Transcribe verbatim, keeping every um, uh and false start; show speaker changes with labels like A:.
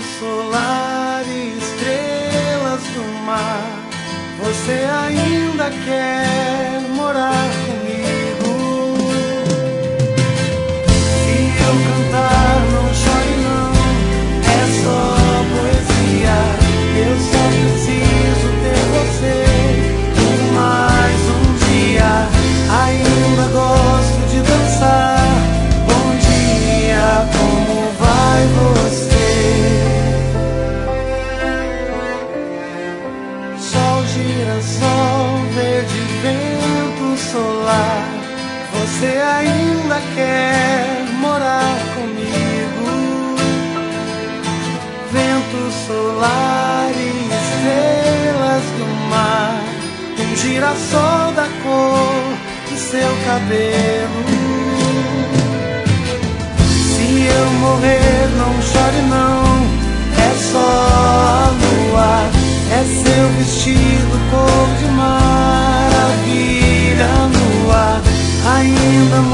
A: solar e estrelas do mar. Você ainda quer morar comigo? Se eu cantar, não chore não, é só poesia. Eu só preciso ter você por mais um dia. Ainda gosto de dançar. Bom dia, como vai você? Sol, girassol, verde, vento solar. Você ainda quer morar comigo? Vento solar e estrelas do mar. Um girassol da cor de seu cabelo. Se eu morrer, não chore não, é só a lua, é seu vestido cor de maravilha nua. Ainda